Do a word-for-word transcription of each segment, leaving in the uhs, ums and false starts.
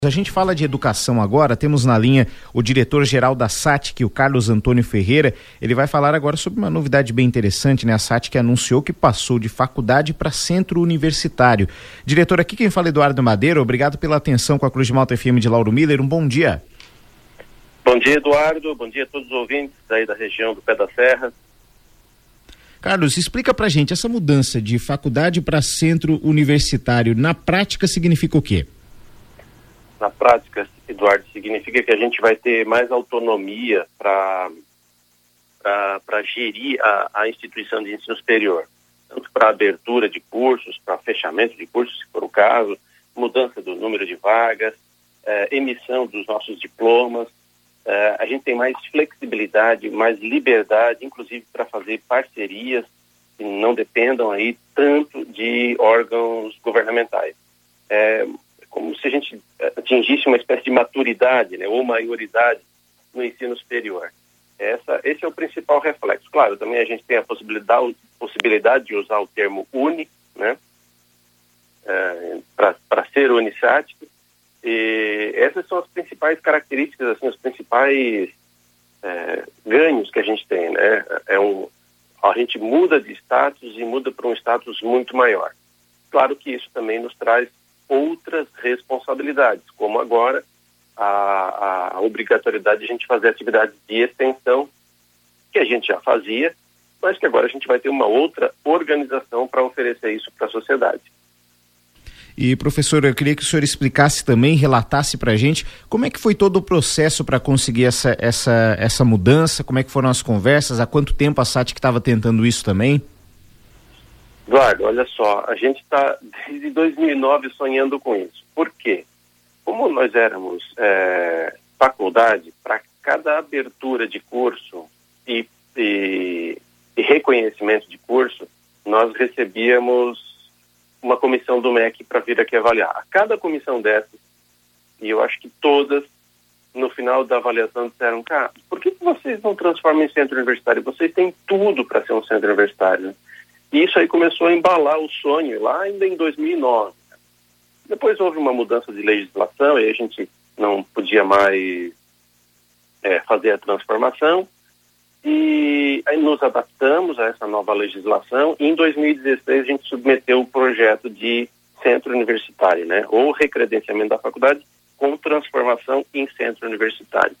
A gente fala de educação agora, temos na linha o diretor-geral da S A T C, o Carlos Antônio Ferreira. Ele vai falar agora sobre uma novidade bem interessante, né? A S A T C anunciou que passou de faculdade para centro universitário. Diretor, aqui quem fala é Eduardo Madeira, obrigado pela atenção com a Cruz de Malta F M de Lauro Miller, um bom dia. Bom dia, Eduardo, bom dia a todos os ouvintes aí da região do Pé da Serra. Carlos, explica pra gente, essa mudança de faculdade para centro universitário, na prática significa o quê? Na prática, Eduardo, significa que a gente vai ter mais autonomia para para gerir a, a instituição de ensino superior, tanto para abertura de cursos, para fechamento de cursos, se for o caso, mudança do número de vagas, eh, emissão dos nossos diplomas. Eh, a gente tem mais flexibilidade, mais liberdade, inclusive para fazer parcerias que não dependam aí tanto de órgãos governamentais. É, como se a gente atingisse uma espécie de maturidade, né, ou maioridade no ensino superior. Essa, esse é o principal reflexo. Claro, também a gente tem a possibilidade, possibilidade de usar o termo uni, né, é, para ser unissático. E essas são as principais características, assim, os principais é, ganhos que a gente tem, né? É um, a gente muda de status e muda para um status muito maior. Claro que isso também nos traz outras responsabilidades, como agora a, a obrigatoriedade de a gente fazer atividades de extensão, que a gente já fazia, mas que agora a gente vai ter uma outra organização para oferecer isso para a sociedade. E, professor, eu queria que o senhor explicasse também, relatasse para a gente como é que foi todo o processo para conseguir essa, essa, essa mudança, como é que foram as conversas, há quanto tempo a S A T C estava tentando isso também? Eduardo, olha só, a gente está desde dois mil e nove sonhando com isso. Por quê? Como nós éramos é, faculdade, para cada abertura de curso e, e, e reconhecimento de curso, nós recebíamos uma comissão do M E C para vir aqui avaliar. A cada comissão dessas, e eu acho que todas, no final da avaliação, disseram, cara, por que vocês não transformam em centro universitário? Vocês têm tudo para ser um centro universitário, né? E isso aí começou a embalar o sonho lá ainda em dois mil e nove. Depois houve uma mudança de legislação e a gente não podia mais é, fazer a transformação. E aí nos adaptamos a essa nova legislação e em dois mil e dezesseis a gente submeteu o projeto de centro universitário, né? Ou recredenciamento da faculdade com transformação em centro universitário.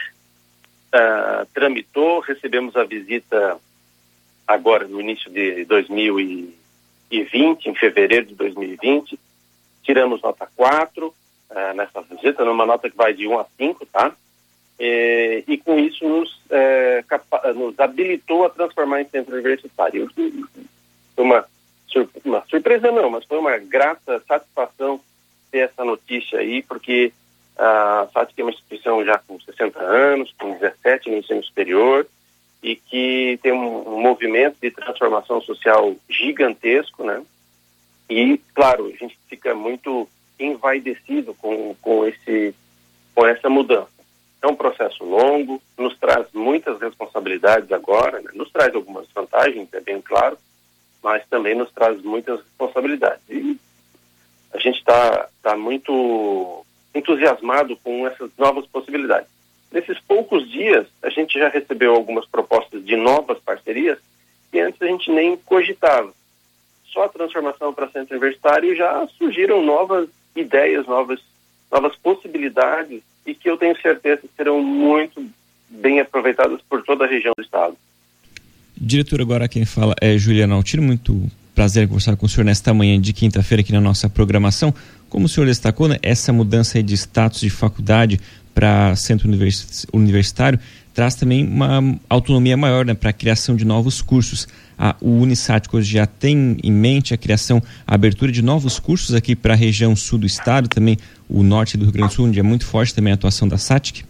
Uh, tramitou, recebemos a visita agora no início de dois mil e vinte, em fevereiro de dois mil e vinte, tiramos nota quatro uh, nessa visita, numa nota que vai de um a cinco, tá? E, e com isso nos, é, capa- nos habilitou a transformar em centro universitário. Foi uma, sur- uma surpresa não, mas foi uma grata satisfação ter essa notícia aí, porque a S A T C é uma instituição já com sessenta anos, com dezessete no ensino superior, e que tem um, um movimento de transformação social gigantesco, né? E, claro, a gente fica muito envaidecido com, com, esse, com essa mudança. É um processo longo, nos traz muitas responsabilidades agora, né? Nos traz algumas vantagens, é bem claro, mas também nos traz muitas responsabilidades. E a gente está tá muito entusiasmado com essas novas possibilidades. Nesses poucos dias, a gente já recebeu algumas propostas de novas parcerias que antes a gente nem cogitava. Só a transformação para centro universitário já surgiram novas ideias, novas, novas possibilidades e que eu tenho certeza que serão muito bem aproveitadas por toda a região do estado. Diretor, agora quem fala é Juliana Altino, muito prazer conversar com o senhor nesta manhã de quinta-feira aqui na nossa programação. Como o senhor destacou, né, essa mudança aí de status de faculdade para centro univers- universitário traz também uma autonomia maior, né, para a criação de novos cursos. A, o Unissático já tem em mente a criação, a abertura de novos cursos aqui para a região sul do estado, também o norte do Rio Grande do Sul, onde é muito forte também a atuação da S A T C?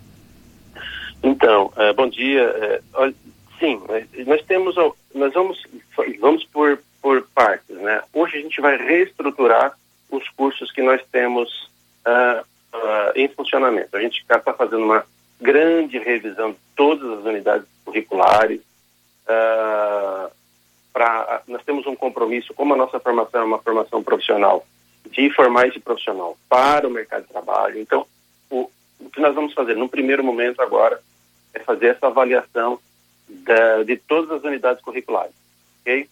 Então, uh, bom dia. Uh, sim, nós temos, nós vamos, vamos por, por partes, né? Hoje a gente vai reestruturar os cursos que nós temos uh, uh, em funcionamento. A gente está fazendo uma grande revisão de todas as unidades curriculares. Uh, pra, nós temos um compromisso, como a nossa formação é uma formação profissional, de formar esse profissional para o mercado de trabalho. Então, o, o que nós vamos fazer no primeiro momento agora é fazer essa avaliação da, de todas as unidades curriculares, ok?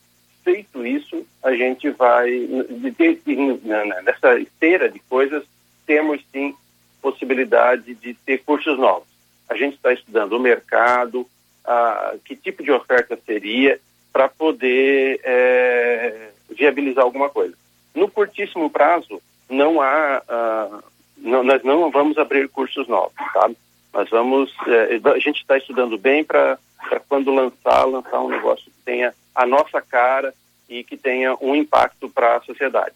Feito isso, a gente vai, de, de, de, nessa esteira de coisas, temos sim possibilidade de ter cursos novos. A gente está estudando o mercado, a, que tipo de oferta seria para poder é, viabilizar alguma coisa. No curtíssimo prazo, não há, uh, não, nós não vamos abrir cursos novos, sabe? Nós vamos, é, a gente está estudando bem para quando lançar, lançar um negócio que tenha a nossa cara e que tenha um impacto para a sociedade.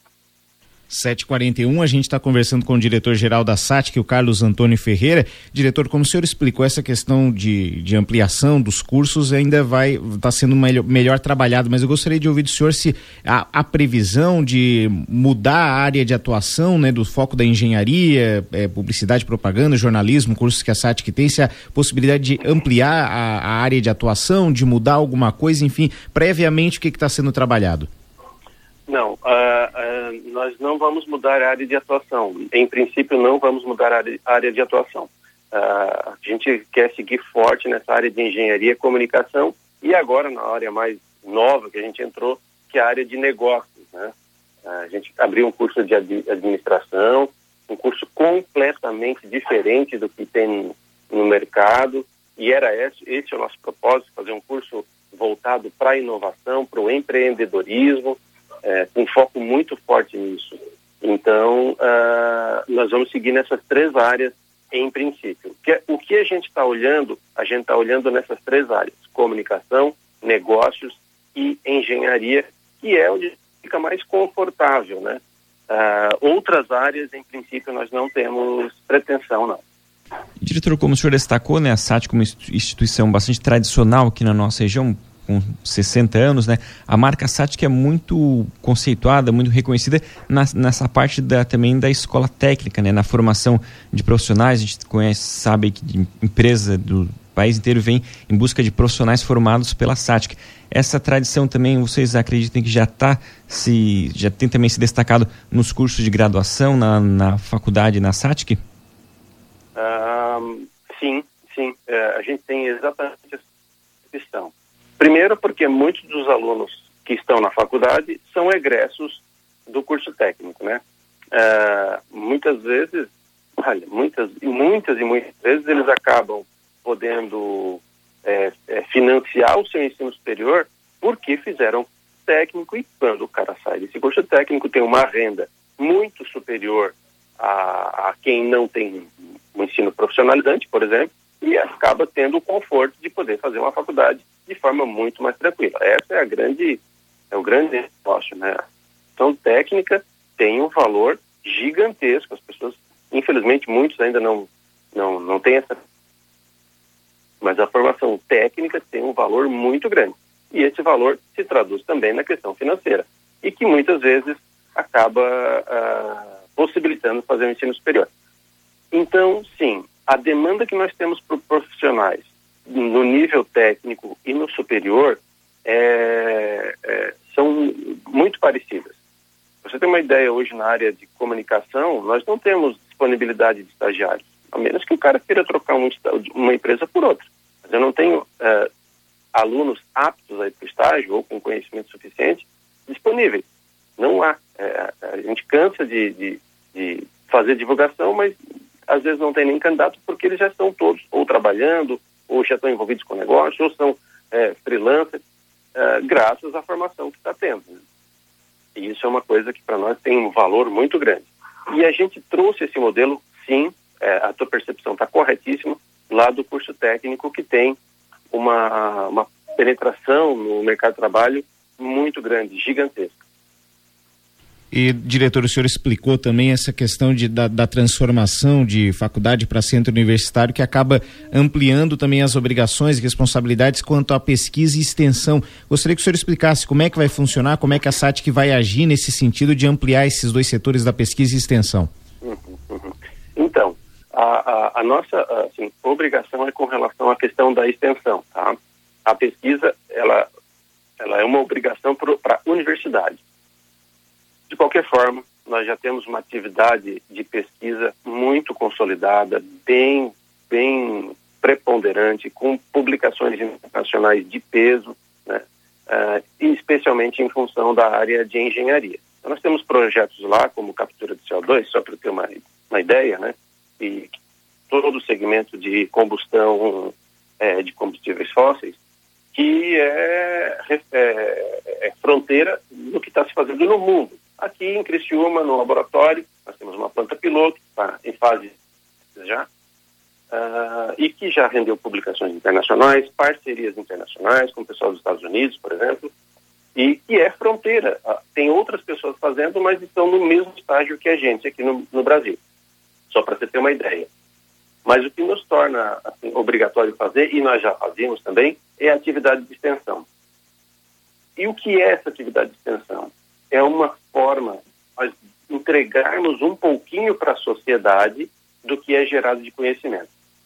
sete e quarenta e um, a gente está conversando com o diretor-geral da S A T, que é o Carlos Antônio Ferreira. Diretor, como o senhor explicou, essa questão de, de ampliação dos cursos ainda vai estar tá sendo melhor, melhor trabalhado, mas eu gostaria de ouvir do senhor se a, a previsão de mudar a área de atuação, né, do foco da engenharia, é, publicidade, propaganda, jornalismo, cursos que a S A T que tem, se a possibilidade de ampliar a, a área de atuação, de mudar alguma coisa, enfim, previamente o que está sendo trabalhado? Não, uh, uh, nós não vamos mudar a área de atuação. Em princípio, não vamos mudar a área, a área de atuação. Uh, a gente quer seguir forte nessa área de engenharia e comunicação e agora na área mais nova que a gente entrou, que é a área de negócios, né? Uh, a gente abriu um curso de administração, um curso completamente diferente do que tem no mercado, e era esse, esse é o nosso propósito, fazer um curso voltado para a inovação, para o empreendedorismo, É, com foco muito forte nisso. Então, uh, nós vamos seguir nessas três áreas em princípio. Que, o que a gente está olhando, a gente está olhando nessas três áreas: comunicação, negócios e engenharia, que é onde fica mais confortável, né? Uh, outras áreas, em princípio, nós não temos pretensão, não. Diretor, como o senhor destacou, né, a S A T como instituição bastante tradicional aqui na nossa região, com sessenta anos, né? A marca S A T que é muito conceituada, muito reconhecida na, nessa parte da, também da escola técnica, né? Na formação de profissionais. A gente conhece, sabe que empresa do país inteiro vem em busca de profissionais formados pela S A T. Essa tradição também, vocês acreditam que já está, se, já tem também se destacado nos cursos de graduação na, na faculdade, na S A T? Um, sim, sim. É, a gente tem exatamente essa questão. Primeiro, porque muitos dos alunos que estão na faculdade são egressos do curso técnico, né? Uh, muitas vezes, olha, muitas, muitas e muitas vezes eles acabam podendo é, é, financiar o seu ensino superior porque fizeram técnico, e quando o cara sai desse curso técnico tem uma renda muito superior a, a quem não tem um ensino profissionalizante, por exemplo, e acaba tendo o conforto de poder fazer uma faculdade de forma muito mais tranquila. Essa é a grande, é o grande negócio, né? A formação técnica tem um valor gigantesco. As pessoas, infelizmente, muitos ainda não, não, não têm essa... Mas a formação técnica tem um valor muito grande. E esse valor se traduz também na questão financeira. E que muitas vezes acaba ah, possibilitando fazer o ensino superior. Então, sim, a demanda que nós temos por profissionais no nível técnico e no superior é, é, são muito parecidas. Você tem uma ideia, hoje na área de comunicação, nós não temos disponibilidade de estagiários, a menos que o cara queira trocar um, uma empresa por outra. Mas eu não tenho é, alunos aptos aí para o estágio ou com conhecimento suficiente disponíveis. Não há. É, a gente cansa de, de, de fazer divulgação, mas às vezes não tem nem candidato porque eles já estão todos ou trabalhando, ou já estão envolvidos com o negócio, ou são é, freelancers, é, graças à formação que está tendo. Né? E isso é uma coisa que para nós tem um valor muito grande. E a gente trouxe esse modelo, sim, é, a tua percepção está corretíssima, lá do curso técnico, que tem uma, uma penetração no mercado de trabalho muito grande, gigantesca. E, diretor, o senhor explicou também essa questão de, da, da transformação de faculdade para centro universitário, que acaba ampliando também as obrigações e responsabilidades quanto à pesquisa e extensão. Gostaria que o senhor explicasse como é que vai funcionar, como é que a S A T vai agir nesse sentido de ampliar esses dois setores da pesquisa e extensão. Uhum, uhum. Então, a, a, a nossa assim, obrigação é com relação à questão da extensão, tá? A pesquisa, ela, ela é uma obrigação para a universidade. qualquer forma, nós já temos uma atividade de pesquisa muito consolidada, bem, bem preponderante, com publicações internacionais de peso, né? Uh, e especialmente em função da área de engenharia. Então, nós temos projetos lá, como captura de C O dois, só para ter uma, uma ideia, né? E todo o segmento de combustão é, de combustíveis fósseis, que é, é, é fronteira do que está se fazendo no mundo. Aqui em Criciúma, no laboratório, nós temos uma planta piloto, tá, em fase já, uh, e que já rendeu publicações internacionais, parcerias internacionais com o pessoal dos Estados Unidos, por exemplo, e que é fronteira. Uh, tem outras pessoas fazendo, mas estão no mesmo estágio que a gente aqui no, no Brasil. Só para você ter uma ideia. Mas o que nos torna assim, obrigatório fazer, e nós já fazíamos também, é a atividade de extensão. E o que é essa atividade de extensão? É uma forma de nós entregarmos um pouquinho para a sociedade do que é gerado de conhecimento.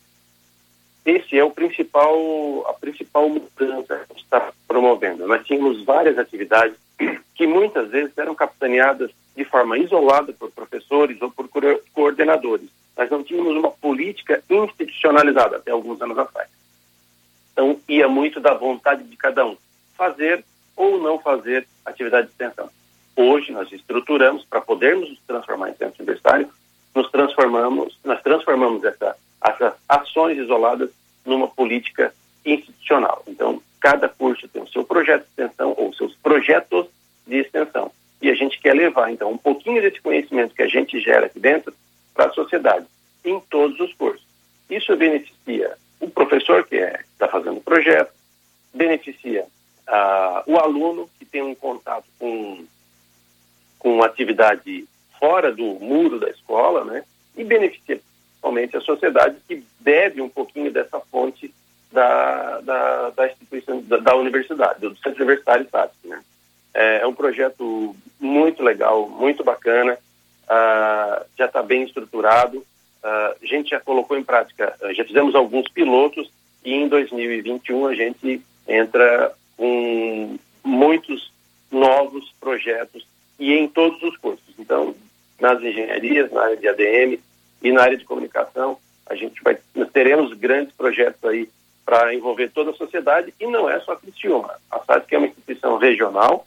Esse é o principal, a principal mudança que a gente está promovendo. Nós tínhamos várias atividades que muitas vezes eram capitaneadas de forma isolada por professores ou por coordenadores. Nós não tínhamos uma política institucionalizada até alguns anos atrás. Então, ia muito da vontade de cada um fazer ou não fazer atividade de extensão. Hoje, nós estruturamos para podermos nos transformar em centro universitário, nos transformamos, nós transformamos essa, essas ações isoladas numa política institucional. Então, cada curso tem o seu projeto de extensão ou seus projetos de extensão. E a gente quer levar, então, um pouquinho desse conhecimento que a gente gera aqui dentro para a sociedade, em todos os cursos. Isso beneficia o professor que é, está fazendo o projeto, beneficia uh, o aluno que tem um contato com, com atividade fora do muro da escola, né? E beneficia principalmente a sociedade que bebe um pouquinho dessa fonte da, da, da instituição, da, da universidade, do Centro Universitário S A T, né? É, é um projeto muito legal, muito bacana, uh, já está bem estruturado. Uh, a gente já colocou em prática, uh, já fizemos alguns pilotos e em dois mil e vinte e um a gente entra com muitos novos projetos e em todos os cursos. Então, nas engenharias, na área de A D M e na área de comunicação, a gente vai, nós teremos grandes projetos aí para envolver toda a sociedade e não é só Criciúma. A S A T, que é uma instituição regional,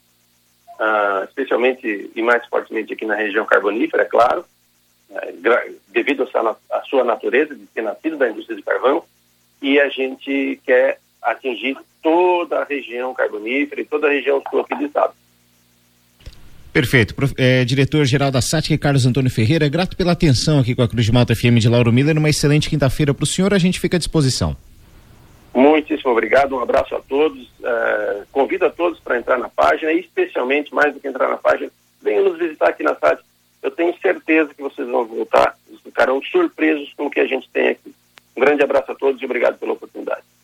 uh, especialmente e mais fortemente aqui na região carbonífera, é claro, devido à sua natureza de ter nascido da indústria de carvão, e a gente quer atingir toda a região carbonífera e toda a região sul aqui do estado. Perfeito. É, diretor-geral da S A T, Carlos Antônio Ferreira, grato pela atenção aqui com a Cruz de Malta F M de Lauro Miller. Uma excelente quinta-feira para o senhor, a gente fica à disposição. Muitíssimo obrigado, um abraço a todos. Uh, convido a todos para entrar na página e, especialmente, mais do que entrar na página, venham nos visitar aqui na S A T. Eu tenho certeza que vocês vão voltar, ficarão surpresos com o que a gente tem aqui. Um grande abraço a todos e obrigado pela oportunidade.